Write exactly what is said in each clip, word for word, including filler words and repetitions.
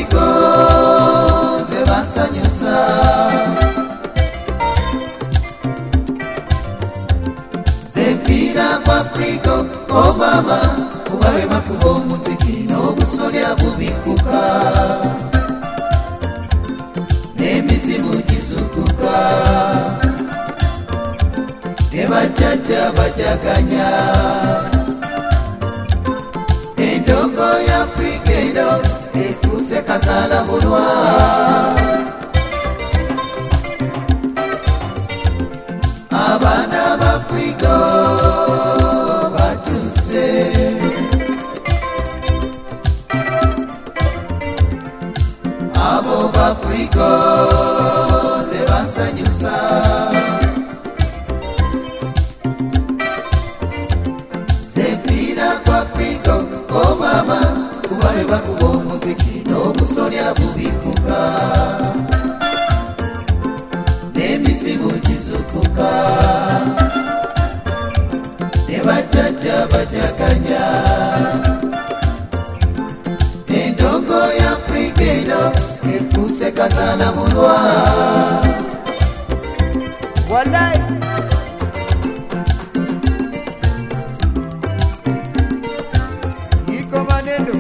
Afrika ze basanyusa Zefira kwa Afrika Obama kubawe makubo muziki n'obusolya bubikuka n'emizimu gizukuka ne bajjajja bajaganya endongo ya Afrika eno ekuse kazala mulwa abana b'Afrika batuse abo b'Afrika ze basanyusa Zefira kwa Afrika Obama kubawe bakuba omuziki n'obusolya bubikuka n'emizimu gizukuka ne bajjajja bajaganya endongo ya Afrika eno efuse kazala mulwa Wallahi iko maneno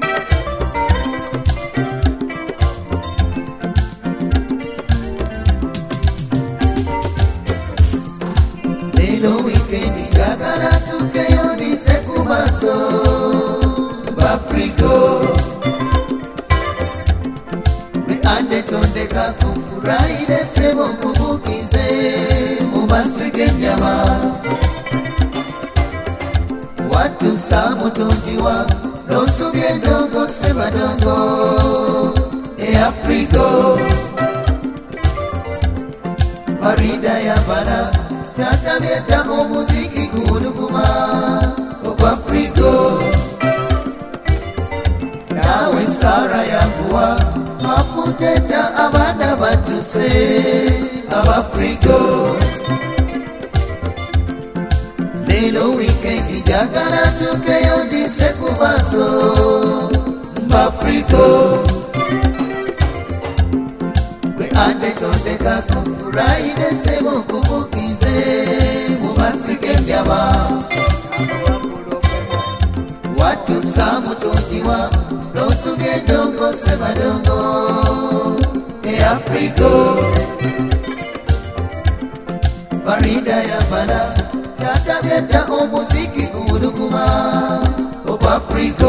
lelo weekend jagala tukeyo nise kumaso b'Afrika we ande tondeka kufurahire sebo kubukize mubasige nyama watu samutonjiwa nosubye ndongo sebadongo e Afrika Farida ya bana Chatameta omuziki kuhuduguma Kwa Afrika Nawe Sara yanguwa Mafuteta abana batuse Abafrika Lelo weekend jagala tukeyo dise kubaso Mbafrika Kwe ande tondeka kufurahide sebo kubukize mubasike mbyaba watu samutonjiwa nosubye ndongo sebadongo e Afrika Farida ya bana chatabyeta omuziki kuhuduguma Kwa Afrika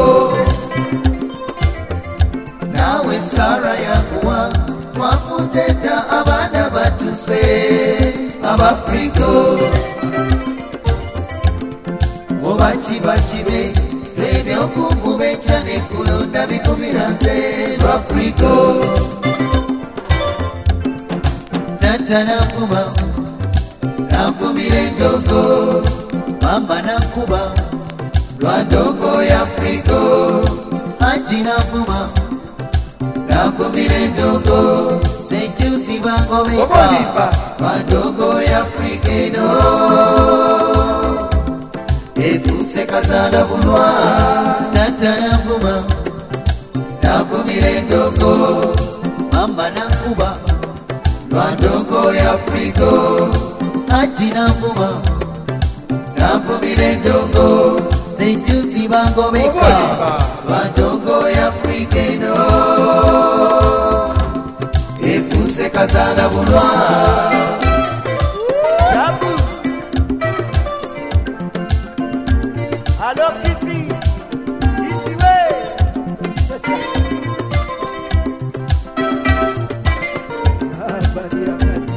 nawe Sara yakuwa Mwafuteta abana batuse Abafrika Obachi bachibe Zebe okumbume chane kulonda bikumiranze Lw'Afrika Tata nafuma Nafumire ndongo Mama nakuba Lwa ndongo ya Afrika Aji nafuma Nafumire ndongo Zejuzi bango weka Mandongo ya Afrika eno Efuse kazala bulwa Tata nafuma Nafumire ndongo Mama nakuba Lwa ndongo ya Afrika Aji nafuma Nafumire ndongo Zejuzi bango weka Mandongo ya Afrika eno Efuse kazala bulwa Yabu Alo Kisi Kisi we Sasa Abadi abadi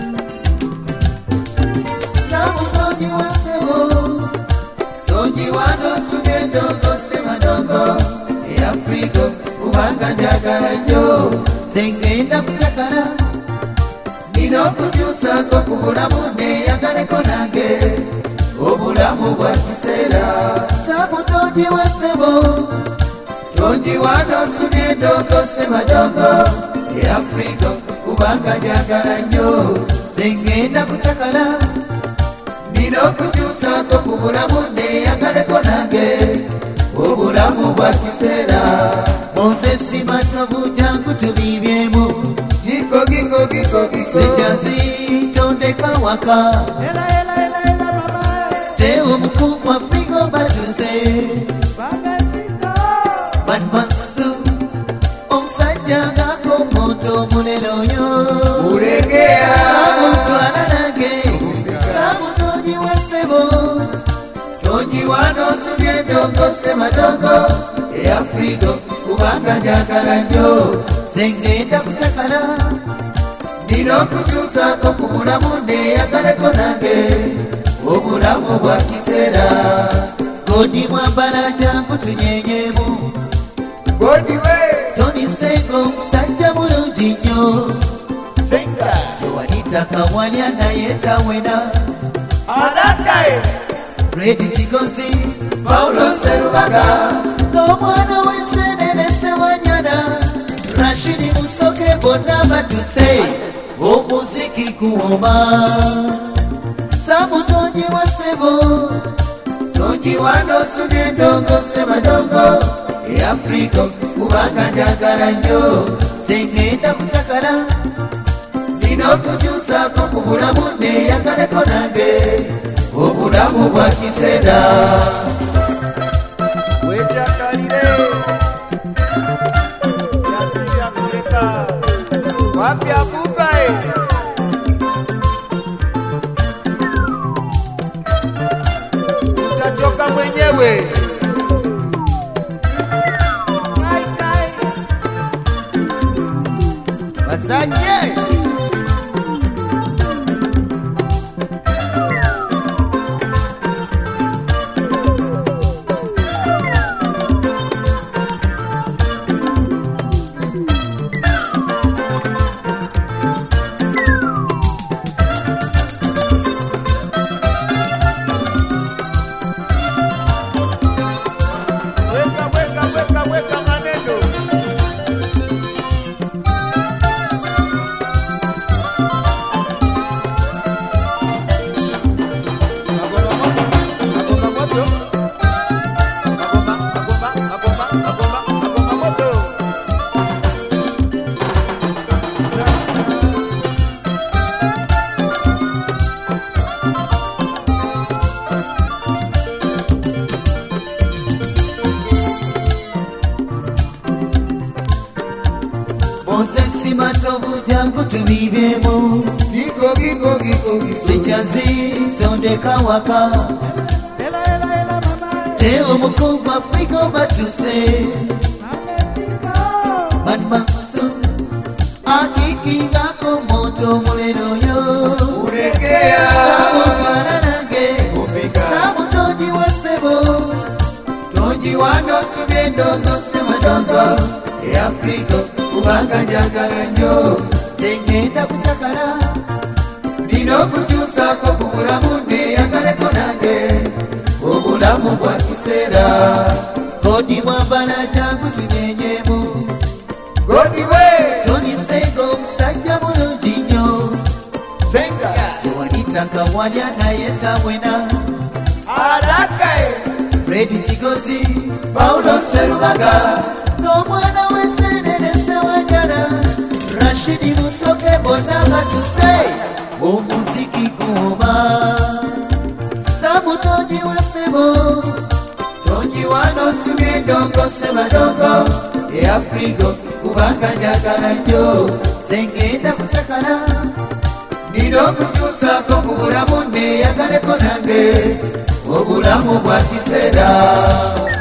Samu toji wa sebo Toji wa dosugendongo sema dongo E Afrika kubanga jagala jo Sengenda kutakala Nino kujusa kwa kubulamu ne yagaleko nange Obulamu bwa kisera Samu toji wa sebo Toji wa dosugendongo sema dongo E Afrika kubanga jagala jo Sengenda kutakala Nino kujusa kwa kubulamu ne yagaleko nange obulamu bwa kiseera Moses matovu jangu tubibyemu giko giko giko giko sejazi tondeka waka Ela ela ela ela mama teo mkubwa frigo batuze Bamefika Badmansu omusajja ngako moto muleloyo Uregea Samutwala nange Samutoji wa sebo Toji wano subye dongo sema dongo E Afrigo kubanga njagala njo Sengenda kutakala Nino kutusa kumulamu neyagaleko nange Obulamu bwa kiseera Godi mwambala jangu tunyenyemu Godi we Tony Sengo msajja mulungi nnyo Senga Joanita Kawalya naye tawena Adakae Fred Kigozi Paulo Serubaga n'omwana w'ensenene Sewanyana Rashidi Musoke bonna batuse omuziki kuwoma Samu Toji wa Sebo Toji wano subye ndongo sema dongo E Afrika kubanga njagala nnyo sengenda kutakala Nino kukyusako ku bulamu neyagaleko nange obulamu bwa kiseera Wejakalile Yasiri Afrika Wapi Abubae Utachoka mwenyewe Kai kai Wasanye Weka weka weka weka maneno Agoma moto Agoma agoma agoma agoma agoma moto Moses matovu jangu tubibyemu Giko giko giko giko Sejazi tondeka waka Ela ela ela mama Teo mkubwa frigo batuse Bamefika Badmansu akiki ngako moto muleloyo Uregea Samutwala nange Ufika Samu Toji wa Sebo Toji wano subye ndongo sema dongo E Afrika kubanga njagala nnyo sengenda kutakala Nino kukyusako ku bulamu neyagaleko nange obulamu bwa kiseera Godi mwambala jangu tunyenyemu Godi we Tony Sengo musajja mulungi nnyo Senga Joanita Kawalya naye tawena Adakae Fred Kigozi Paulo Serubaga n'omwana w'ensenene Sewanyana Rashidi Musoke bonna batuse omuziki kuwoma Samu Toji wa Sebo Toji wano subye ndongo sema dongo E Afrika kubanga njagala nnyo sengenda kutakala Nino kukyusako ku bulamu neyagaleko nange obulamu bwa kiseera